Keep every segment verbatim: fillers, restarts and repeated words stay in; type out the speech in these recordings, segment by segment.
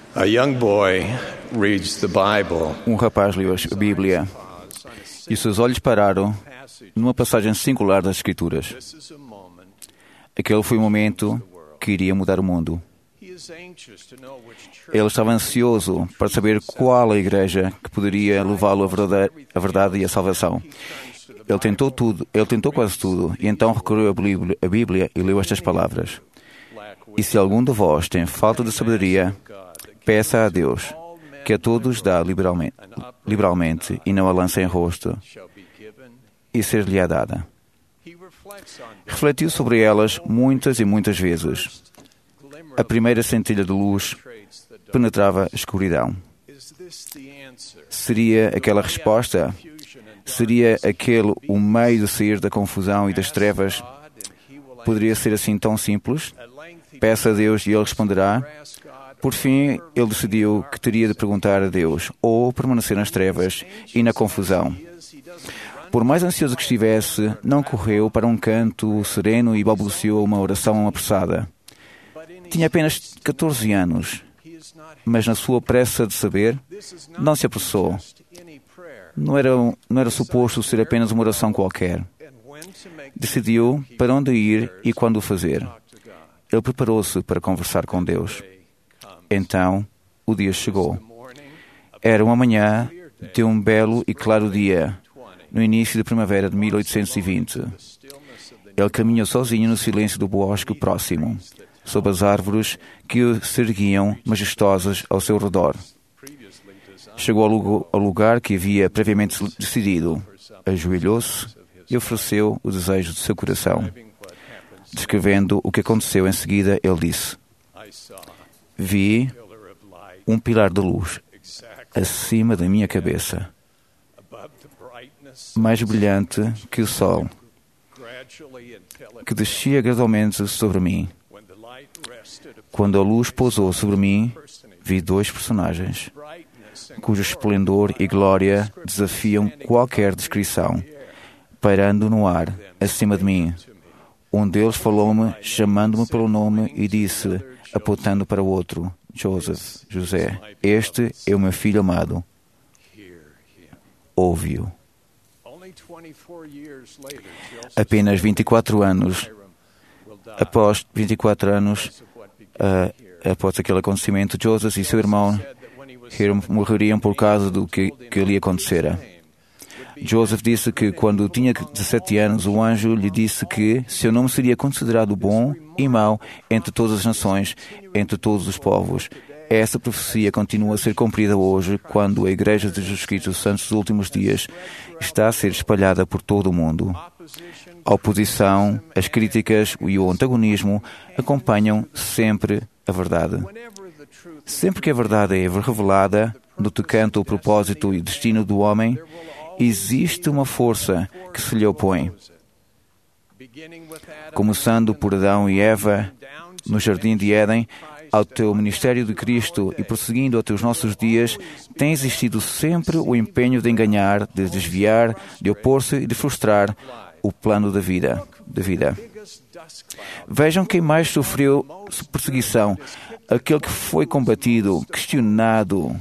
A young boy reads the Bible. Um rapaz leu a Bíblia e seus olhos pararam numa passagem singular das Escrituras. Aquele foi o momento que iria mudar o mundo. Ele estava ansioso para saber qual a igreja que poderia levá-lo à verdade, à verdade e à salvação. Ele tentou tudo, ele tentou quase tudo, e então recorreu à Bíblia, à Bíblia e leu estas palavras: "E se algum de vós tem falta de sabedoria, peça a Deus, que a todos dá liberalmente, liberalmente e não a lança em rosto, e ser-lhe-á dada." Refletiu sobre elas muitas e muitas vezes. A primeira centelha de luz penetrava a escuridão. Seria aquela resposta? Seria aquele o meio de sair da confusão e das trevas? Poderia ser assim tão simples? Peça a Deus e Ele responderá. Por fim, ele decidiu que teria de perguntar a Deus ou permanecer nas trevas e na confusão. Por mais ansioso que estivesse, não correu para um canto sereno e balbuciou uma oração apressada. Tinha apenas catorze anos, mas na sua pressa de saber, não se apressou. Não era, não era suposto ser apenas uma oração qualquer. Decidiu para onde ir e quando o fazer. Ele preparou-se para conversar com Deus. Então, o dia chegou. Era uma manhã de um belo e claro dia, no início da primavera de mil oitocentos e vinte. Ele caminhou sozinho no silêncio do bosque próximo, sob as árvores que se erguiam majestosas ao seu redor. Chegou ao lugar que havia previamente decidido, ajoelhou-se e ofereceu o desejo do seu coração. Descrevendo o que aconteceu em seguida, ele disse: "Vi um pilar de luz acima da minha cabeça, mais brilhante que o sol, que descia gradualmente sobre mim. Quando a luz pousou sobre mim, vi dois personagens, cujo esplendor e glória desafiam qualquer descrição, pairando no ar, acima de mim. Um deles falou-me, chamando-me pelo nome, e disse, apontando para o outro: Joseph, José, este é o meu filho amado. Ouve-o." Apenas vinte e quatro anos após vinte e quatro anos uh, após aquele acontecimento, Joseph e seu irmão Hiram morreriam por causa do que, que lhe acontecera. Joseph disse que quando tinha dezessete anos, o anjo lhe disse que seu nome seria considerado bom e mau entre todas as nações, entre todos os povos. Essa profecia continua a ser cumprida hoje, quando a Igreja de Jesus Cristo dos Santos dos Últimos Dias está a ser espalhada por todo o mundo. A oposição, as críticas e o antagonismo acompanham sempre a verdade. Sempre que a verdade é revelada no tocante ao propósito e destino do homem, existe uma força que se lhe opõe. Começando por Adão e Eva, no Jardim de Éden, ao teu ministério de Cristo e prosseguindo até os nossos dias, tem existido sempre o empenho de enganar, de desviar, de opor-se e de frustrar o plano da vida. Da vida. Vejam quem mais sofreu perseguição, aquele que foi combatido, questionado,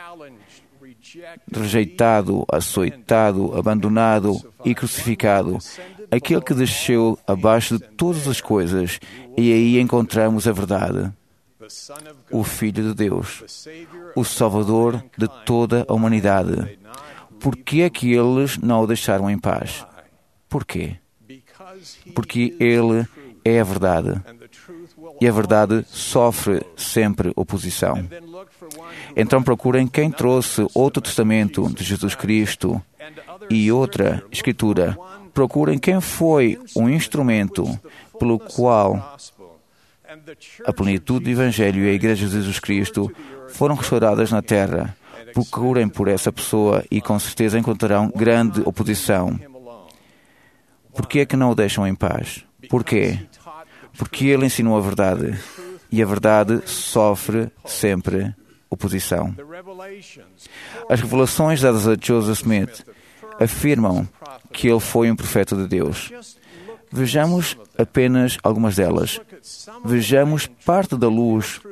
rejeitado, açoitado, abandonado e crucificado, aquele que desceu abaixo de todas as coisas, e aí encontramos a verdade. O Filho de Deus, o Salvador de toda a humanidade. Por que é que eles não o deixaram em paz? Por quê? Porque Ele é a verdade. E a verdade sofre sempre oposição. Então procurem quem trouxe outro testamento de Jesus Cristo e outra escritura. Procurem quem foi o instrumento pelo qual a plenitude do Evangelho e a Igreja de Jesus Cristo foram restauradas na terra. Procurem por essa pessoa e com certeza encontrarão grande oposição. Por que é que não o deixam em paz? Por quê? Porque ele ensinou a verdade. E a verdade sofre sempre oposição. As revelações dadas a Joseph Smith afirmam que ele foi um profeta de Deus. Vejamos apenas algumas delas. Vejamos parte da luz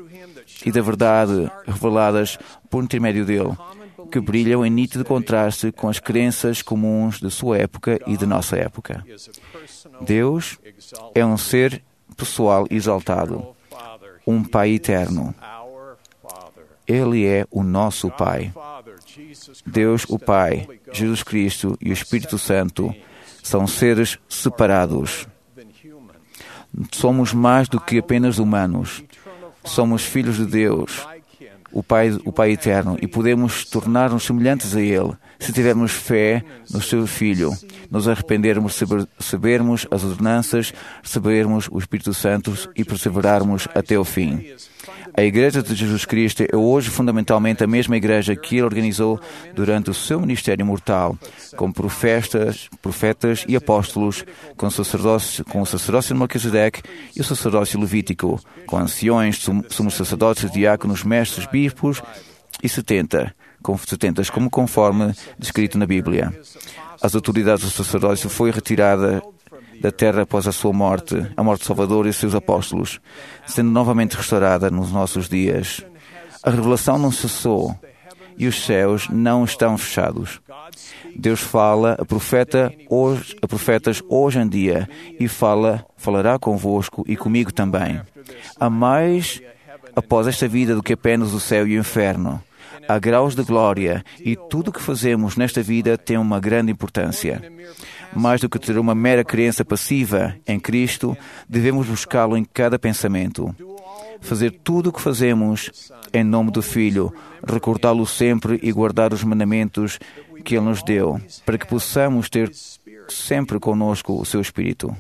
e da verdade reveladas por intermédio dele, que brilham em nítido contraste com as crenças comuns de sua época e de nossa época. Deus é um ser pessoal exaltado, um Pai eterno. Ele é o nosso Pai. Deus, o Pai, Jesus Cristo e o Espírito Santo são seres separados. Somos mais do que apenas humanos. Somos filhos de Deus, o Pai, o Pai eterno, e podemos tornar-nos semelhantes a Ele se tivermos fé no seu Filho, nos arrependermos, recebermos as ordenanças, recebermos o Espírito Santo e perseverarmos até o fim. A Igreja de Jesus Cristo é hoje fundamentalmente a mesma Igreja que Ele organizou durante o seu ministério mortal, com profetas, profetas e apóstolos, com, sacerdócio, com o sacerdócio de Melquisedeque e o sacerdócio levítico, com anciões, sumos sacerdotes, diáconos, mestres, bispos e setenta, com setentas, como conforme descrito na Bíblia. As autoridades do sacerdócio foi retirada da terra após a sua morte, a morte de Salvador e seus apóstolos, sendo novamente restaurada nos nossos dias. A revelação não cessou e os céus não estão fechados. Deus fala a, profeta hoje, a profetas hoje em dia e fala, falará convosco e comigo também. Há mais após esta vida do que apenas o céu e o inferno. Há graus de glória e tudo o que fazemos nesta vida tem uma grande importância. Mais do que ter uma mera crença passiva em Cristo, devemos buscá-lo em cada pensamento. Fazer tudo o que fazemos em nome do Filho, recordá-lo sempre e guardar os mandamentos que Ele nos deu, para que possamos ter sempre conosco o seu Espírito.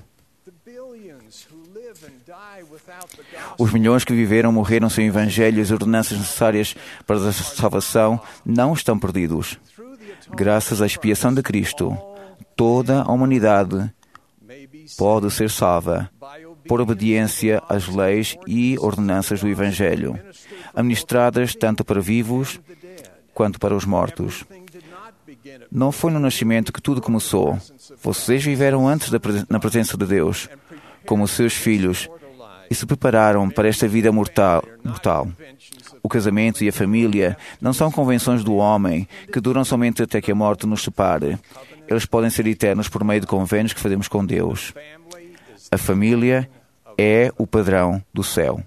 Os milhões que viveram, morreram sem o Evangelho e as ordenanças necessárias para a salvação não estão perdidos. Graças à expiação de Cristo, toda a humanidade pode ser salva por obediência às leis e ordenanças do Evangelho, administradas tanto para vivos quanto para os mortos. Não foi no nascimento que tudo começou. Vocês viveram antes da, na presença de Deus, como seus filhos, e se prepararam para esta vida mortal. mortal. O casamento e a família não são convenções do homem que duram somente até que a morte nos separe. Eles podem ser eternos por meio de convênios que fazemos com Deus. A família é o padrão do céu.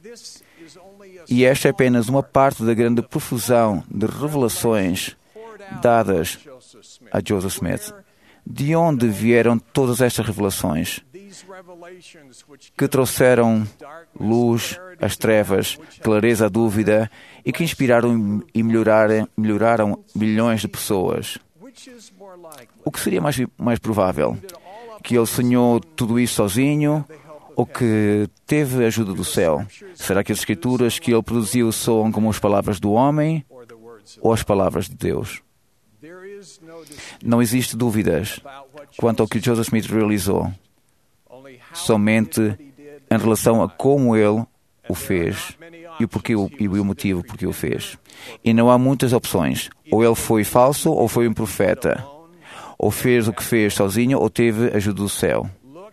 E esta é apenas uma parte da grande profusão de revelações dadas a Joseph Smith. De onde vieram todas estas revelações que trouxeram luz às trevas, clareza à dúvida e que inspiraram e melhoraram, melhoraram milhões de pessoas? O que seria mais, mais provável? Que ele sonhou tudo isso sozinho ou que teve a ajuda do céu? Será que as escrituras que ele produziu soam como as palavras do homem ou as palavras de Deus? Não existe dúvidas quanto ao que Joseph Smith realizou, somente em relação a como ele o fez e o, porquê, e o motivo por que o fez. E não há muitas opções. Ou ele foi falso ou foi um profeta. Ou fez o que fez sozinho ou teve ajuda do céu.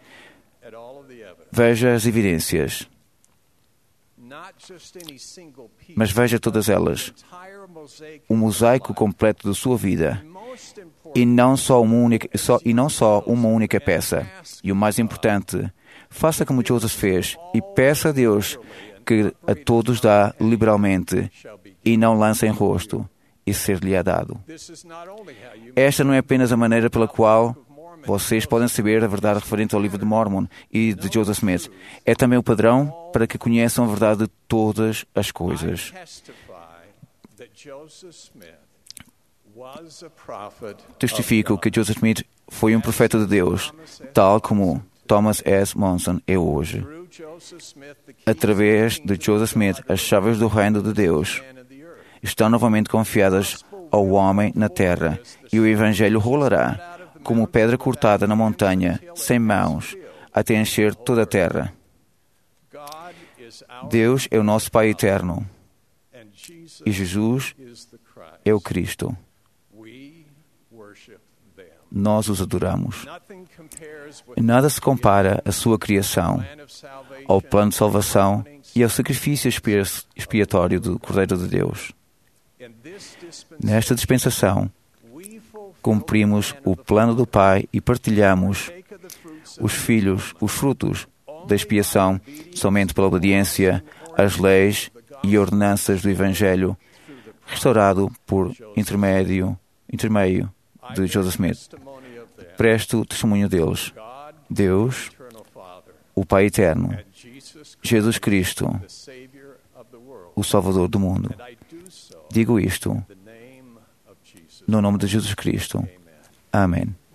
Veja as evidências. Mas veja todas elas. O mosaico completo da sua vida. E não só uma única, só, e não só uma única peça. E o mais importante, faça como Joseph fez e peça a Deus que a todos dá liberalmente e não lance em rosto e ser-lhe dado. Esta não é apenas a maneira pela qual vocês podem saber a verdade referente ao livro de Mormon e de Joseph Smith. É também o padrão para que conheçam a verdade de todas as coisas. Testifico que Joseph Smith foi um profeta de Deus, tal como Thomas S. Monson é hoje. Através de Joseph Smith, as chaves do reino de Deus estão novamente confiadas ao homem na terra, e o Evangelho rolará como pedra cortada na montanha, sem mãos, até encher toda a terra. Deus é o nosso Pai eterno, e Jesus é o Cristo. Nós os adoramos. Nada se compara à sua criação, ao plano de salvação e ao sacrifício expiatório do Cordeiro de Deus. Nesta dispensação, cumprimos o plano do Pai e partilhamos os filhos, os frutos da expiação somente pela obediência às leis e ordenanças do Evangelho, restaurado por intermédio, intermédio de Joseph Smith. Presto testemunho deles. Deus, o Pai Eterno, Jesus Cristo, o Salvador do mundo. Digo isto no nome de Jesus Cristo. Amém.